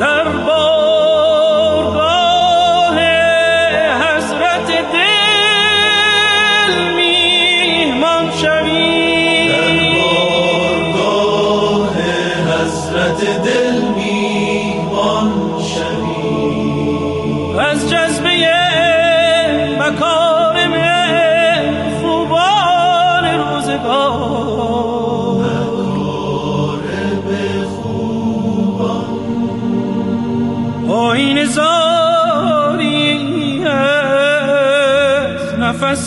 در بارگاه حضرت دل میهمان شویم، در بارگاه حضرت دل میهمان شویم، از جذبه مکارم خوبان روزگار، آیین زاری از نفس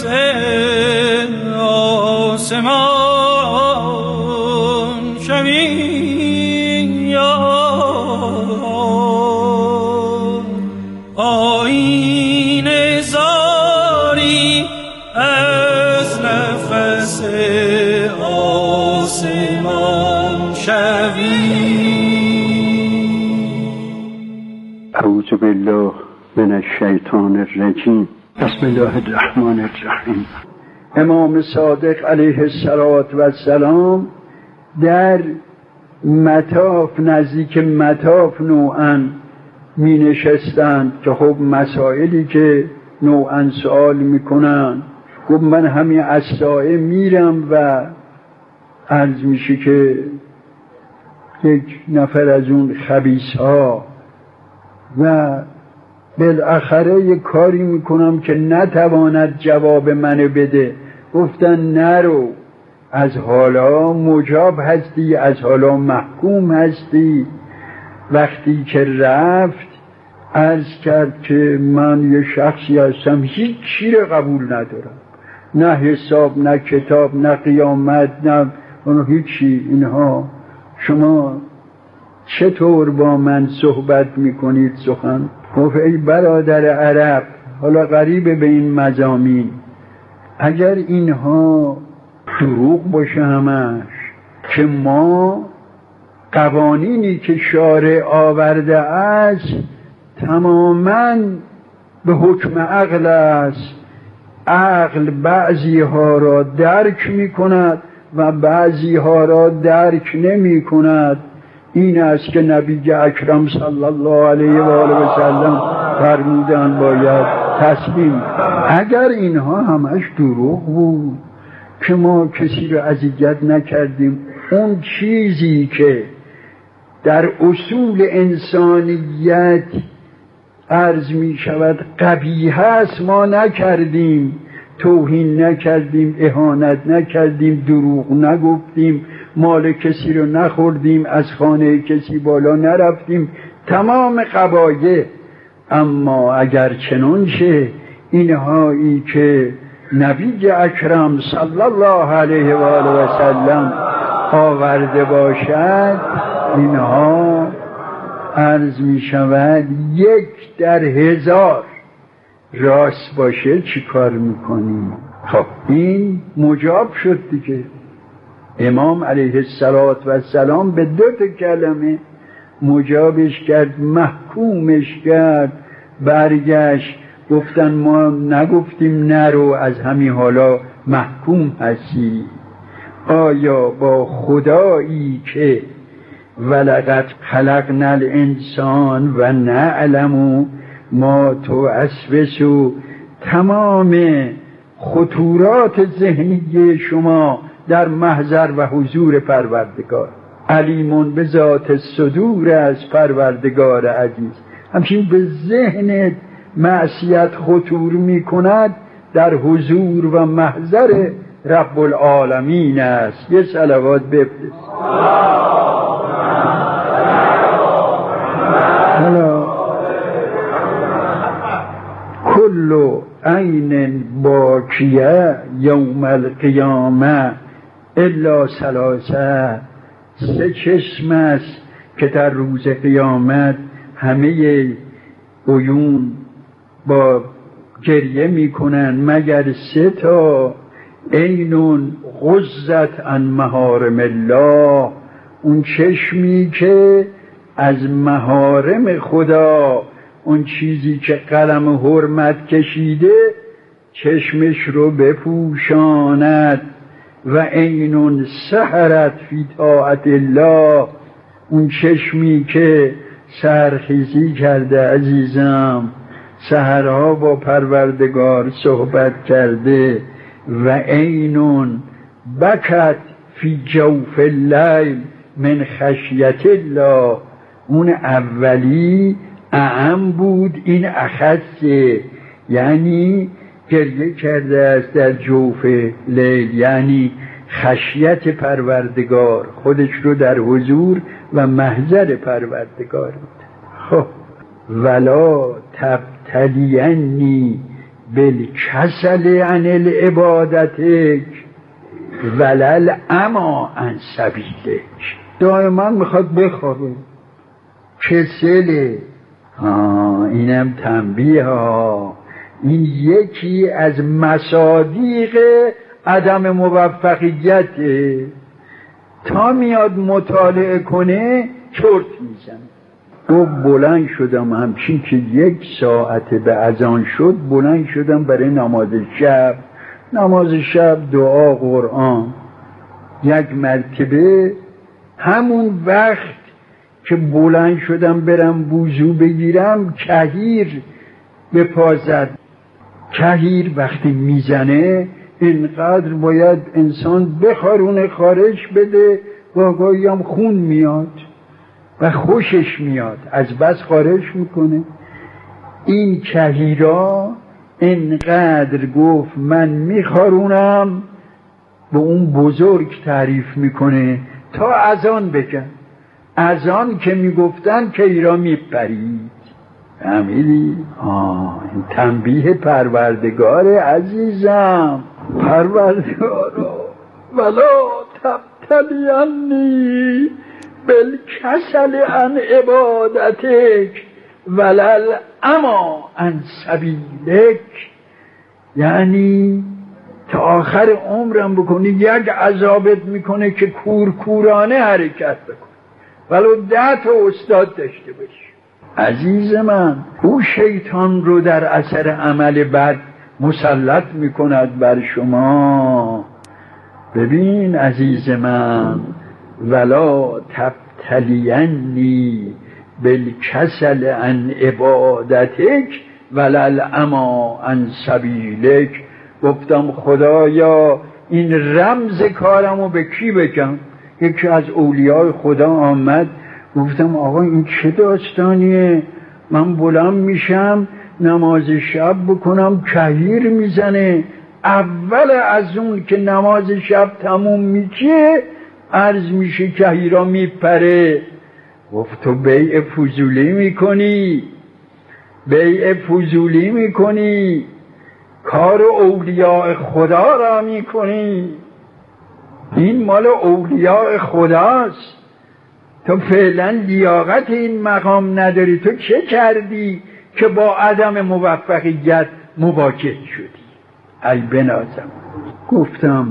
آسمان شویم، یا آیین زاری از نفس آسمان شویم. اعوذ بالله من الشیطان الرجیم. بسم الله الرحمن الرحیم. امام صادق علیه السلام در مطاف، نزدیک مطاف نوعاً می نشستند که خب مسائلی که نوعاً سوال می کنند، گفت من همین از سایه میرم و عرض میشه که یک نفر از اون خبیث‌ها و بالاخره یک کاری میکنم که نتواند جواب منو بده. گفتن نرو، از حالا مجاب هستی، از حالا محکوم هستی. وقتی که رفت عرض کرد که من یه شخصی هستم هیچ چی رو قبول ندارم، نه حساب، نه کتاب، نه قیامت، نه هیچی. اینها شما چطور با من صحبت میکنید سخن؟ گفت ای برادر عرب، حالا غریبه به این مضامین، اگر اینها دروغ باشه همش، که ما قوانینی که شارع آورده است تماماً به حکم عقل است، عقل بعضی ها را درک می کند و بعضی ها را درک نمی کند. این است که نبی اکرم صلی الله علیه و آله و سلم فرمودند باید تسلیم. اگر اینها همش دروغ بود که ما کسی رو اذیت نکردیم، اون چیزی که در اصول انسانیت عرض می شود قبیح است ما نکردیم، توهین نکردیم، اهانت نکردیم، دروغ نگفتیم، مال کسی رو نخوردیم، از خانه کسی بالا نرفتیم، تمام قبایح. اما اگر چنانچه اینهایی که نبی اکرم صلی الله علیه و آله و سلم آورده باشد، اینها عرض می شود 1 در 1000 راست باشه چی کار میکنیم؟ خب این مجاب شد دیگه. امام علیه السلام به 2 کلمه مجابش کرد، محکومش کرد. برگشت گفتن ما نگفتیم نرو، از همین حالا محکوم هستی. آیا با خدایی که ولقد خلقنا الانسان و نعلم ما توسوس، تمام خطورات ذهنی شما در محضر و حضور پروردگار، علیمون به ذات صدور از پروردگار عزیز. همچنین به ذهنت معصیت خطور می کند، در حضور و محضر رب العالمین است. یه صلوات بفرست. کل عین باکیه یوم القیامه الا 3. 3 چشم است که در روز قیامت همه عیون با گریه میکنن مگر 3 تا. عین غضت عن محارم الله، اون چشمی که از محارم خدا، اون چیزی که قلم حرمت کشیده، چشمش رو بپوشاند. و عین سحرت فی طاعت الله، اون چشمی که سحرخیزی کرده عزیزم، سحرها با پروردگار صحبت کرده. و عینون بکت فی جوف اللیل من خشیت الله. اون اولی اعم بود، این اخصه، یعنی گریه کرده است در جوف لیل، یعنی خشیت پروردگار، خودش رو در حضور و محضر پروردگار بود. خب ولا تبتلینی بالکسل عن العبادتک ولل اما عن سبیلک. دائما میخواد بخوابه، کسله. اینم تنبیه ها. این یکی از مصادیق عدم موفقیته. تا میاد مطالعه کنه چرت میزنه. بلند شدم همچین که 1 ساعت به اذان شد، بلند شدم برای نماز شب. نماز شب، دعا، قرآن. 1 مرتبه همون وقت که بلند شدم برم وضو بگیرم، کهیر به پا زد. کهیر وقتی میزنه اینقدر باید انسان بخارونه، خارش بده، واقعی هم خون میاد و خوشش میاد، از بس خارش میکنه. این کهیرا اینقدر گفت من میخارونم، به اون بزرگ تعریف میکنه تا اذان بگن. اذان که میگفتن کهیرا میپرید. فهمیدی؟ این تنبیه پروردگار عزیزم. پروردگارا ولا تبتلینی بالکسل عن عبادتک ولل اما عن سبیلک. یعنی تا آخر عمرم بکنی 1 عذابت میکنه که کورکورانه حرکت بکن، ولو 10 تا استاد داشته باشی. عزیز من، او شیطان رو در اثر عمل بد مسلط میکند بر شما. ببین عزیز من، ولا تبتلینی بالکسل عن عبادتک ولل اما عن سبیلک. گفتم خدایا این رمز کارمو به کی بگم؟ یکی از اولیای خدا آمد، گفتم آقا این چه داستانیه؟ من بلند میشم نماز شب بکنم، کهیر میزنه. اول از اون که نماز شب تموم میشه عرض میشه کهیرا میپره. گفت تو بیع فضولی میکنی، بیع فضولی میکنی، کار اولیاء خدا را میکنی. این مال اولیاء خداست. تو فعلا لیاقت این مقام نداری. تو چه کردی که با عدم موفقیت مواجه شدی؟ ای بنازم. گفتم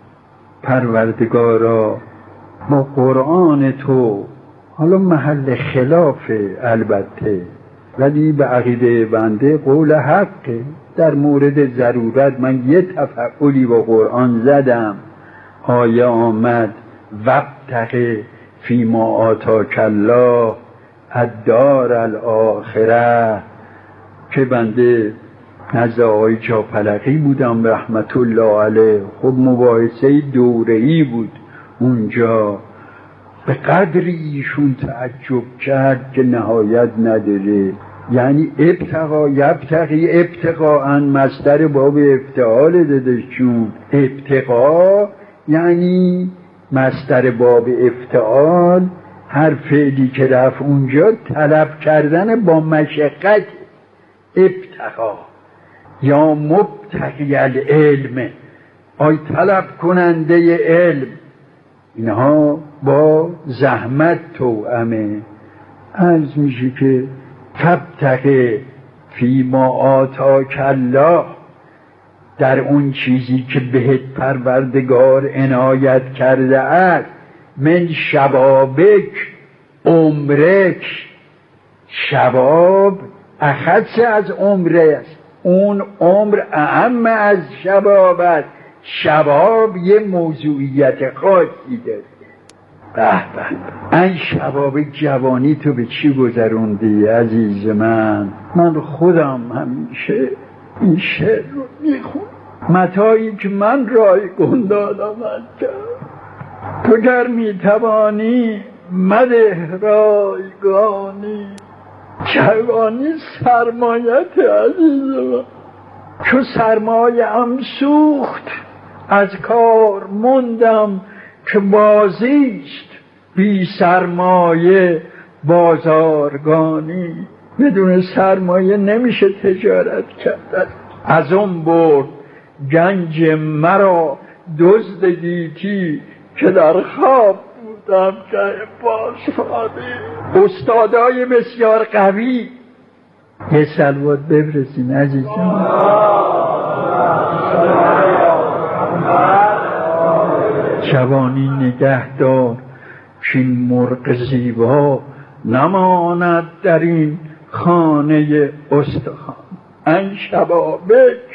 پروردگارا با قرآن تو، حالا محل خلافه البته، ولی به عقیده بنده قول حقه. در مورد ضرورت من 1 تفعلی با قرآن زدم. آیه آمد وابتغ فیما آتاک الله الدار الاخره، که بنده نزد آقای جاپلقی بودم رحمت الله علیه. خب مباحثه دوره‌ای بود اونجا. به قدری ایشون تعجب کرد که نهایت نداره. یعنی ابتغا یبتغی ابتغاء مصدر باب افتعال دادشون. ابتغا یعنی مصدر باب افتعال، هر فعلی که رفت اونجا طلب کردن با مشقت. ابتغا یا مبتغی العلم، آی طلب کننده علم. اینها با زحمت توأمه. عرض میشه که تبتغ فیما آتاک الله، در اون چیزی که بهت پروردگار عنایت کرده است، من شبابک عمرک. شباب اخص از عمره است، اون عمر اعم از شباب است. شباب یه موضوعیت خاصی داره. به به، این شباب جوانی تو به چی گذروندی عزیز من؟ من خودم همیشه این شعر رو میخونم. متاعی که من رایگان دادم تو گر میتوانی مده رایگانی، جوانی سرمایت عزیز من. چو سرمایه ام سوخت از کار موندم، که بازیست بی سرمایه بازارگانی. بدون سرمایه نمیشه تجارت کرد. از اون برد گنج مرا دزد گیتی، که در خواب بودم که پاسبانی. استادای بسیار قوی، یه سلوات ببرسین عزیزم. جوانی نگه دار که این مرغ زیبا، نماند در این خانه استخوان. این شبابک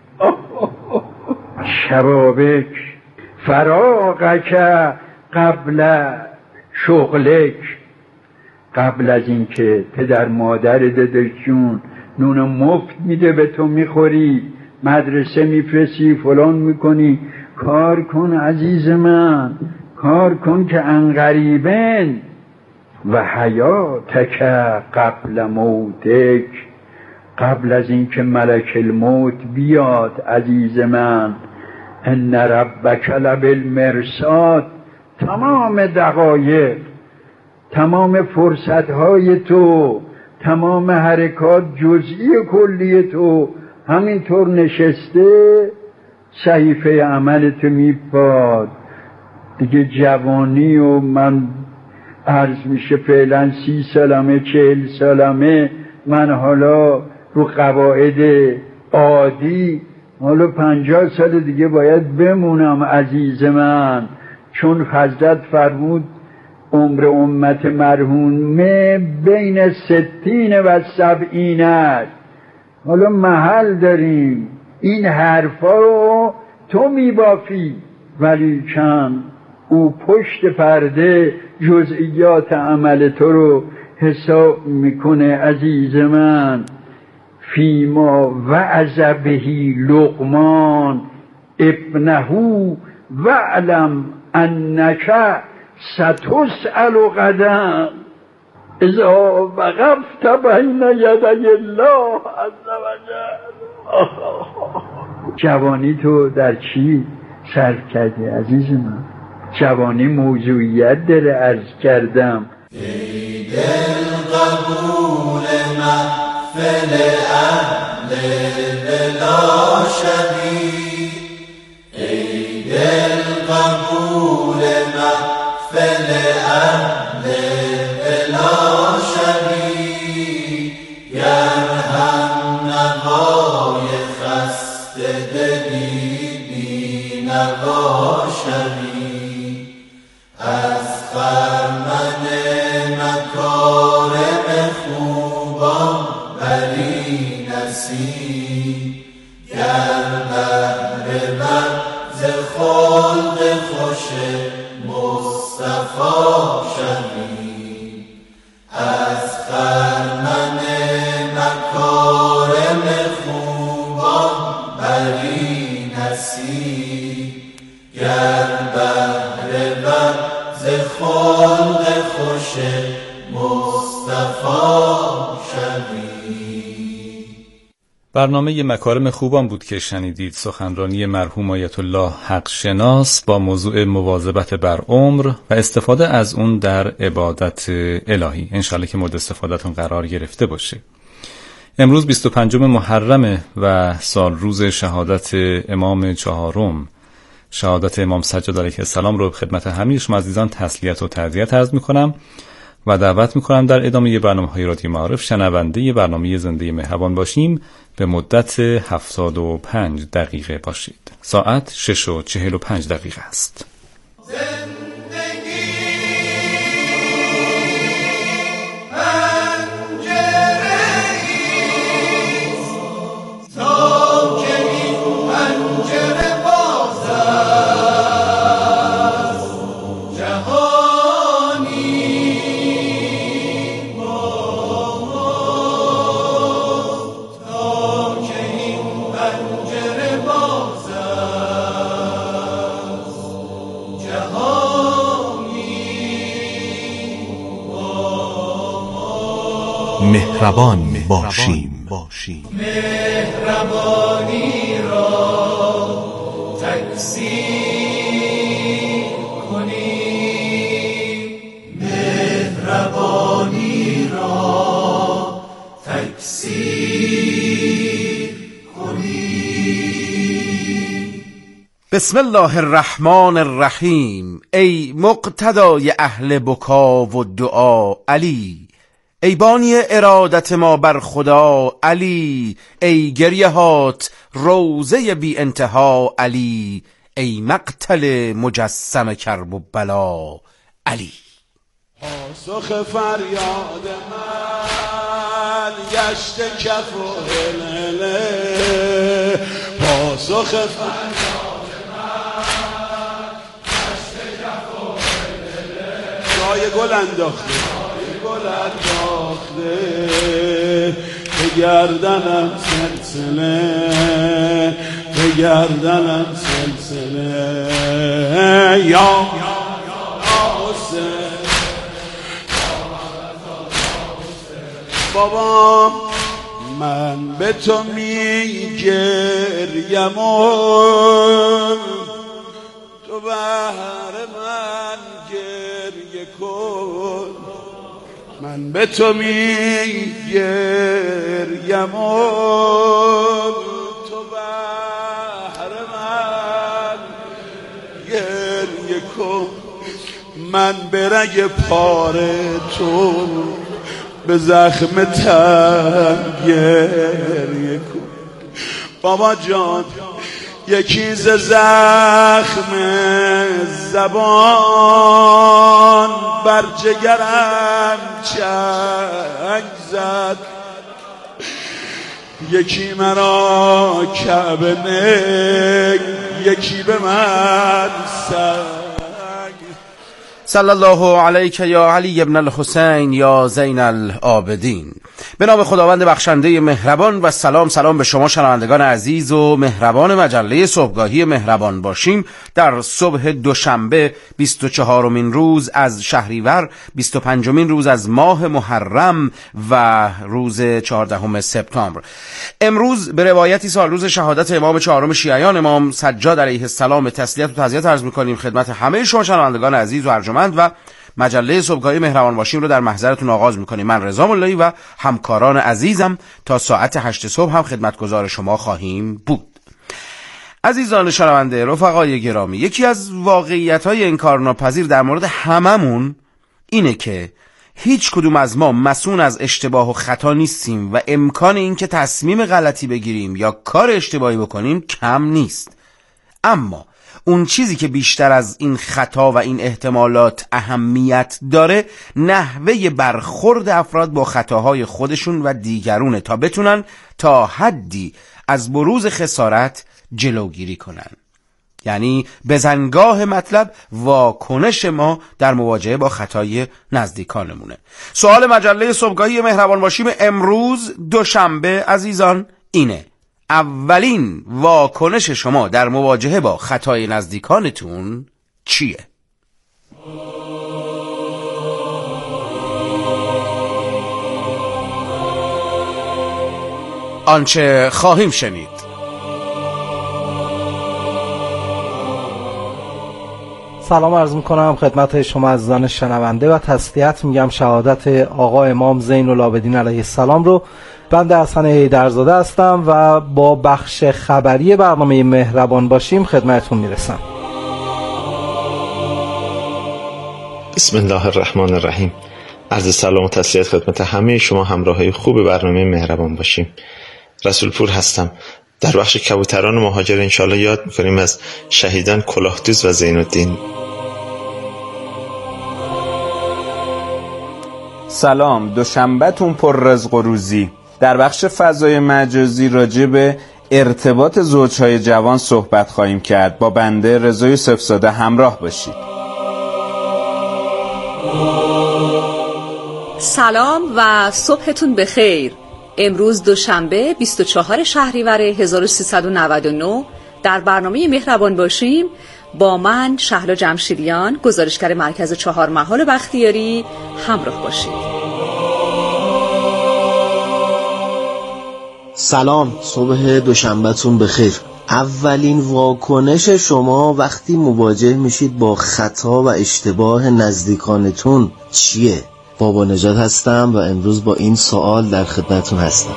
شبابک فراغک قبل شغلک. قبل از این که پدر مادر دادشون نون مفت میده به تو میخوری، مدرسه میفرستی، فلان میکنی، کار کن عزیز من، کار کن که انقریبن. و حیاتک قبل موتک، قبل از این که ملک الموت بیاد عزیز من. ان ربک لبالمرصاد. تمام دقایق، تمام فرصتهای تو، تمام حرکات جزئی کلی تو همینطور نشسته، صحیفه عملت میپاد دیگه. جوانی و من عرض میشه فعلا 30 سالمه 40 سالمه، من حالا رو قواعد عادی حالا 50 سال دیگه باید بمونم عزیز من. چون حضرت فرمود عمر امت مرحومه بین 60 و 70 است. حالا محل داریم این حرفا رو تو میبافی، ولی چند او پشت پرده جزئیات عمل تو رو حساب میکنه عزیز من. فیما وعظ بهی لقمان ابنه وعلم انک ستسأل غدا اذا وقفت بین یدی الله عز وجل. جوانی تو در چی صرف کردی عزیز من؟ جوانی موضوعیت داره عرض کردم. ای دل قبول محفل اهل بلا شبی، ای دل قبول محفل اهل بلا شبی. گر هم نوای خسته دلی بی نوا شبی، از خرمن مکارم خوبان بری نصیب. گر بهره ور ز خلق خوش مصطفی شوی، از خرمن مکارم خوبان بری نصیب. گر بهره ور ز خلق خوش مصطفی شوی. برنامه مکارم خوبان بود که شنیدید. سخنرانی مرحوم آیت الله حق شناس با موضوع مواظبت بر عمر و استفاده از اون در عبادت الهی. انشالله که مورد استفادهتون قرار گرفته باشه. امروز 25 محرم و سال روز شهادت امام چهارم، شهادت امام سجاد علیه السلام رو خدمت همه شما عزیزان تسلیت و تعزیت عرض میکنم و دعوت میکنم در ادامه برنامه‌های رادیو معارف شنونده برنامه زنده مهربان باشیم. به مدت 75 دقیقه باشید. ساعت 6:45 است. جهان مهربان باشیم. مهربانی را تکثیر کنیم، مهربانی را تکثیر کنیم. بسم الله الرحمن الرحیم. ای مقتدای اهل بکا و دعا علی، ای بانی ارادت ما بر خدا علی، ای گریه هات روزه بی انتها علی، ای مقتل مجسم کرب و بلا علی. پاسخ فریاد من گشت کف و هلله، پاسخ فریاد من گشت کف و هلله، جای گل انداخته گل انداخته به گردنم سلسله، به گردنم سلسله. یا حسین بابا من به تو میگریم و تو بهر من گریه کن، من به تو میگریم و تو بهر من گریه کن، من به رگ پاره تو به زخم تن گریه کن. بابا جان یکی ز زخم زبان بر جگرم چنگ زد، یکی مرا کعبه نگ، یکی به من سنگ. صلی الله علیک یا علی ابن الحسین یا زین العابدین. به نام خداوند بخشنده مهربان و سلام به شما شنوندگان عزیز و مهربان مجله صبحگاهی مهربان باشیم. در صبح دوشنبه 24مین روز از شهریور، 25مین روز از ماه محرم و روز 14 سپتامبر. امروز به روایتی سال روز شهادت امام چهارم شیعیان امام سجاد علیه السلام تسلیت و تعزیت عرض می‌کنیم خدمت همه شما شنوندگان عزیز و ارجمند و مجله صبحگاهی مهربان باشیم رو در محضرتون آغاز می‌کنیم. من رضا ملایی و همکاران عزیزم تا ساعت 8 صبح هم خدمتگزار شما خواهیم بود. عزیزان شنونده، رفقای گرامی، یکی از واقعیت‌های انکارناپذیر در مورد هممون اینه که هیچ کدوم از ما مسئول از اشتباه و خطا نیستیم و امکان این که تصمیم غلطی بگیریم یا کار اشتباهی بکنیم کم نیست. اما اون چیزی که بیشتر از این خطا و این احتمالات اهمیت داره نحوه برخورد افراد با خطاهای خودشون و دیگرونه تا بتونن تا حدی از بروز خسارت جلوگیری کنن. یعنی بزنگاه مطلب واکنش ما در مواجهه با خطای نزدیکانمونه. سوال مجله صبحگاهی مهربان باشیم امروز دوشنبه عزیزان اینه: اولین واکنش شما در مواجهه با خطای نزدیکانتون چیه؟ آنچه خواهیم شنید. سلام عرض میکنم خدمت شما عزیزان شنونده و تسلیت میگم شهادت آقا امام زین العابدین علیه السلام رو. بنده حسن حیدرزاده هستم و با بخش خبری برنامه مهربان باشیم خدمتتون میرسم. بسم الله الرحمن الرحیم. عرض سلام و تسلیت خدمت همه شما همراهای خوب برنامه مهربان باشیم. رسول پور هستم. در بخش کبوتران مهاجر انشالله یاد میکنیم از شهیدان کلاهدوز و زین الدین. سلام، دوشنبه‌تون پر رزق و روزی. در بخش فضای مجازی راجع به ارتباط زوجهای جوان صحبت خواهیم کرد. با بنده رضا یوسفزاده همراه باشید. سلام و صبحتون بخیر. امروز دوشنبه 24 شهریور 1399 در برنامه مهربان باشیم با من شهلا جمشیدیان گزارشگر مرکز 4 محال بختیاری همراه باشید. سلام، صبح دوشنبهتون بخیر. اولین واکنش شما وقتی مواجه میشید با خطا و اشتباه نزدیکانتون چیه؟ بابا نجات هستم و امروز با این سوال در خدمتتون هستم.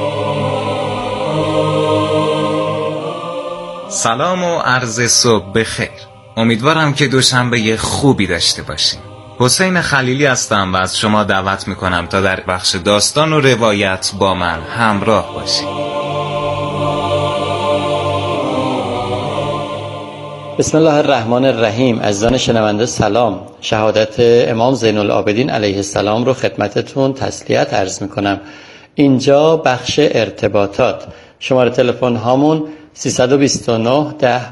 سلام و عرض صبح بخیر. امیدوارم که دوشنبه خوبی داشته باشیم. حسین خلیلی هستم و از شما دعوت میکنم تا در بخش داستان و روایت با من همراه باشید. بسم الله الرحمن الرحیم. عزیزان شنونده سلام. شهادت امام زین العابدین علیه السلام رو خدمتتون تسلیت عرض میکنم. اینجا بخش ارتباطات. شماره تلفن هامون 329 10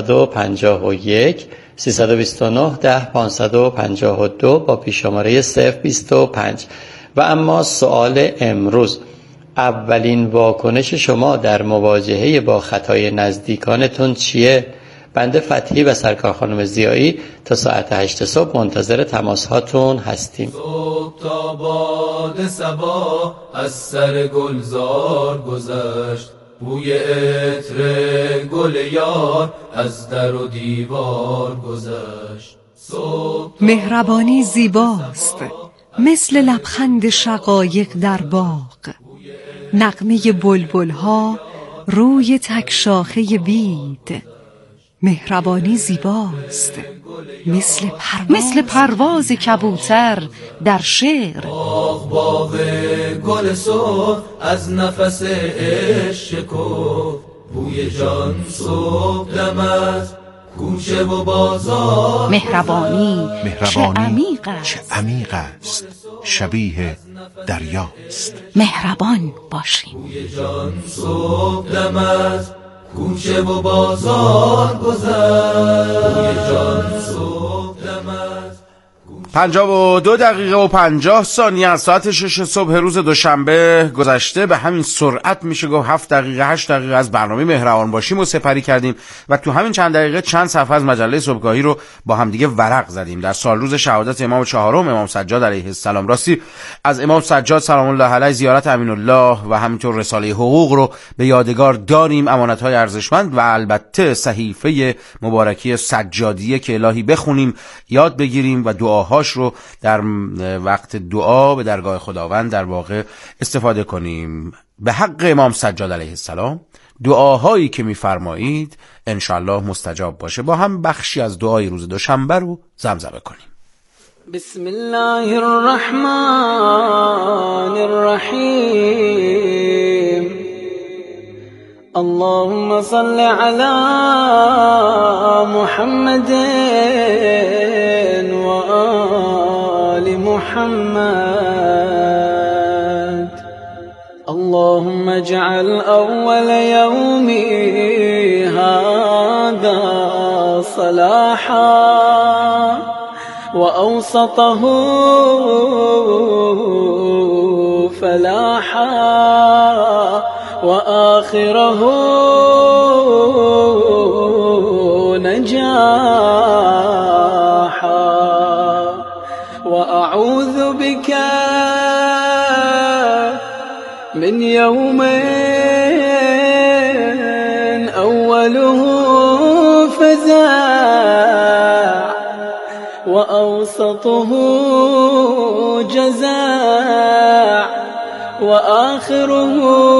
551 329 10 552 با پیش‌شماره 025. و اما سوال امروز، اولین واکنش شما در مواجهه با خطای نزدیکانتون چیه؟ بنده فتحی و سرکار خانم ضیایی تا ساعت 8 صبح منتظر تماس هاتون هستیم. صبح تا باد صبا از سر گلزار گذشت، بوی عطر گل یار از در و دیوار گذشت. مهربانی زیباست مثل لبخند شقایق در باغ، نغمه بلبل‌ها روی تک شاخه بید. مهربانی زیباست مثل پرواز کبوتر در شعر. باغ گل سرخ از نفس عشق شکفت، بوی جان صبح دم است کوچه و بازار. مهربانی چه عمیق است، شبیه دریاست. مهربان باشیم. بوی جان صبح دم است کوچه و بازار گذشت، بوی جان صبح دم است. 52 دقیقه و 50 ثانیه از ساعت 6 صبح روز دوشنبه گذشته. به همین سرعت میشه گفت 7 دقیقه 8 دقیقه از برنامه مهربان باشیم و سپری کردیم و تو همین چند دقیقه چند صفحه از مجله صبحگاهی رو با هم دیگه ورق زدیم در سال روز شهادت امام چهارم امام سجاد علیه السلام. راستی از امام سجاد سلام الله علیه زیارت امین الله و همینطور رساله حقوق رو به یادگار داریم، امانت‌های ارزشمند و البته صحیفه مبارکی سجادیه که الهی بخونیم، یاد بگیریم و دعاها رو در وقت دعا به درگاه خداوند در واقع استفاده کنیم. به حق امام سجاد علیه السلام دعاهایی که می‌فرمایید انشالله مستجاب باشه. با هم بخشی از دعای روز دوشنبه رو زمزمه کنیم. بسم الله الرحمن الرحیم. اللهم صل علی محمد محمد. اللهم اجعل أول يومي هذا صلاحا وأوسطه فلاحا وآخره نجاحا. وأعوذ بك من يوم أوله فزاع وأوسطه جزاع وآخره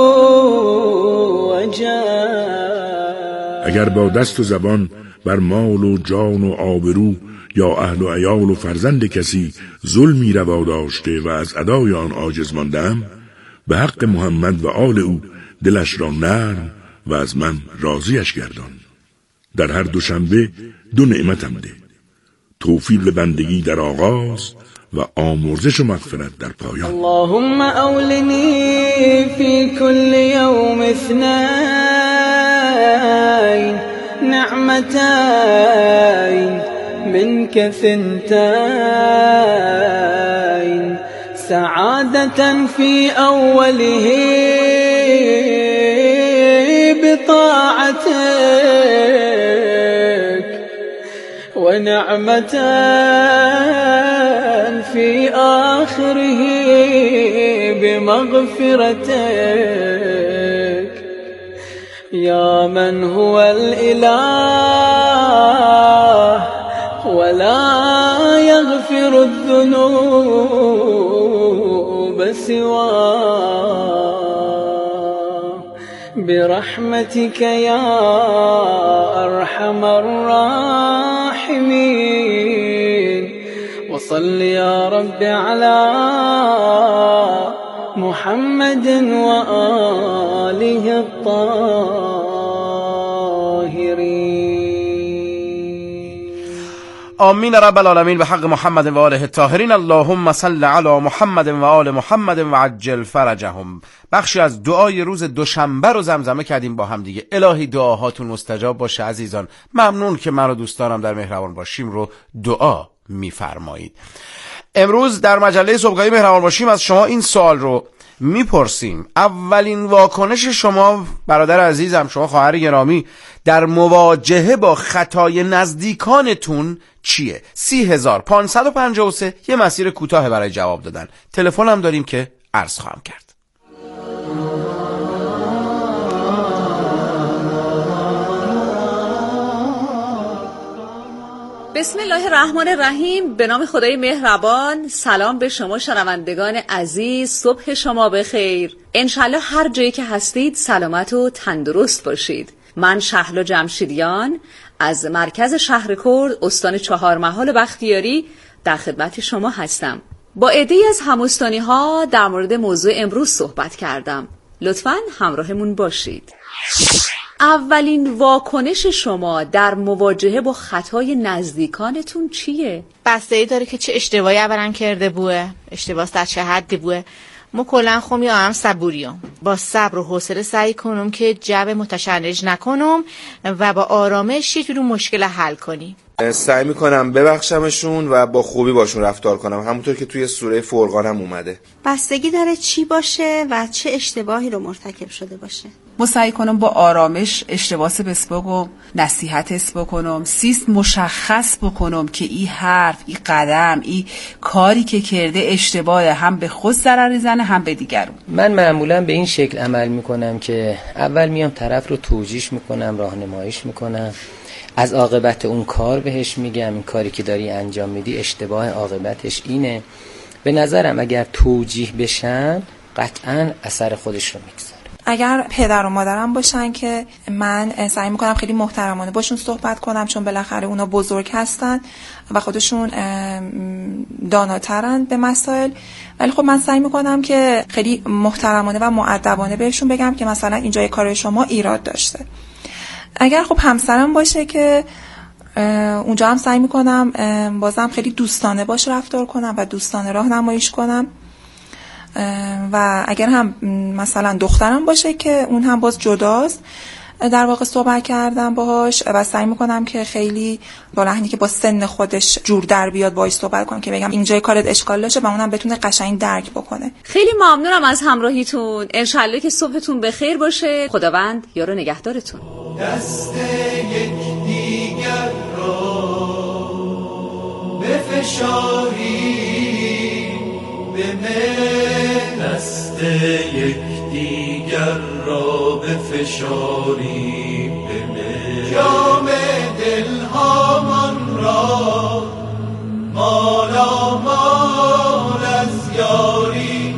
وجاع. اگر با دست و زبان بر مال و جان و آبرو یا اهل و عیال و فرزند کسی ظلمی روا داشته و از ادای آن عاجز ماندم، به حق محمد و آل او دلش را نرم و از من راضیش گردان. در هر دوشنبه 2 نعمتم ده: توفیق بندگی در آغاز و آمرزش و مغفرت در پایان. اللهم اولنی فی کل یوم 2 نعمتین منك 2 سعادة في أوله بطاعتك ونعمة في آخره بمغفرتك. يا من هو الإله ولا يغفر الذنوب سواه برحمتك يا أرحم الراحمين وصل يا رب على محمد وآله الطاهرين آمین رب العالمین به حق محمد و آله الطاهرین. اللهم صل علی محمد و آل محمد و عجل فرجهم. بخشی از دعای روز دوشنبه رو زمزمه کردیم با هم دیگه. الهی دعاهاتون مستجاب باشه عزیزان. ممنون که من و دوستانم در مهربان باشیم رو دعا میفرمایید. امروز در مجله صبحگاهی مهربان باشیم از شما این سوال رو میپرسیم: اولین واکنش شما برادر عزیزم، شما خواهر گرامی، در مواجهه با خطای نزدیکانتون چیه؟ 30,553. یه مسیر کوتاه برای جواب دادن. تلفن هم داریم که عرض خواهم کرد. بسم الله الرحمن الرحیم. به نام خدای مهربان. سلام به شما شنوندگان عزیز، صبح شما بخیر. انشالله هر جایی که هستید سلامت و تندرست باشید. من شهلا جمشیدیان از مرکز شهرکرد استان چهارمحال بختیاری در خدمت شما هستم. با عده‌ای از هموستانی ها در مورد موضوع امروز صحبت کردم. لطفاً همراهمون باشید. اولین واکنش شما در مواجهه با خطای نزدیکانتون چیه؟ بستگی داره که چه اشتباهی اولا کرده بوه، اشتباه در چه حدی بوه. ما کلا خو هم صبوریم، با صبر و حوصله سعی کنم که جو متشنج نکنم و با آرامش یه جور مشکل حل کنیم. سعی میکنم ببخشمشون و با خوبی باشون رفتار کنم، همونطور که توی سوره فرقان هم اومده. بستگی داره چی باشه و چه اشتباهی رو مرتکب شده باشه. ما سعی کنم با آرامش اشتباس بسپگم، نصیحت اس بکنم، سیست مشخص بکنم که این حرف، این قدم، این کاری که کرده اشتباهه، هم به خود ضرر میزنه هم به دیگرون. من معمولا به این شکل عمل میکنم که اول میام طرف رو توجیه میکنم، راهنماییش میکنم، از عاقبت اون کار بهش میگم این کاری که داری انجام میدی اشتباه، عاقبتش اینه. به نظرم اگر توجیه بشن قطعاً اثر خودش رو میگذاره. اگر پدر و مادرم باشن که من سعی میکنم خیلی محترمانه باشون صحبت کنم، چون بالاخره اونا بزرگ هستن و خودشون داناترن به مسائل، ولی خب من سعی میکنم که خیلی محترمانه و مؤدبانه بهشون بگم که مثلا اینجای کار شما ایراد داشته. اگر خب همسرم باشه که اونجا هم سعی میکنم بازم خیلی دوستانه باش رفتار کنم و دوستانه راهنماییش کنم. و اگر هم مثلا دخترم باشه که اون هم باز جداست، در واقع صحبت کردم باهاش و سعی میکنم که خیلی با لحنی که با سن خودش جور در بیاد باهاش صحبت کنم که بگم اینجای کارت اشکال داشته و اونم بتونه قشنگ درک بکنه. خیلی ممنونم از همراهیتون. انشالله که صبحتون بخیر باشه. خداوند یار و نگهدارتون. دست یکدیگر را بفشاری به من، دست یکدیگر را بفشاری به من، جام دلهامان را مالا مال از یاری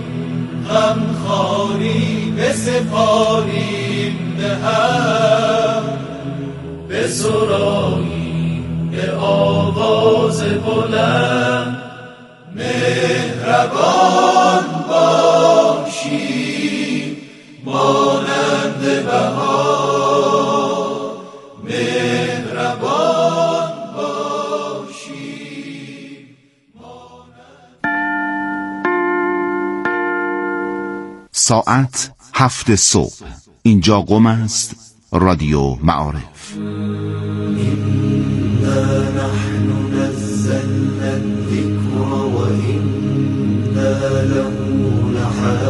غمخواری بسپاریم به هم، بسراییم به آواز بلند، مهربان باشی مانند بهار، مهربان باشی. ساعت 7 صبح. اینجا قم است، رادیو معارف.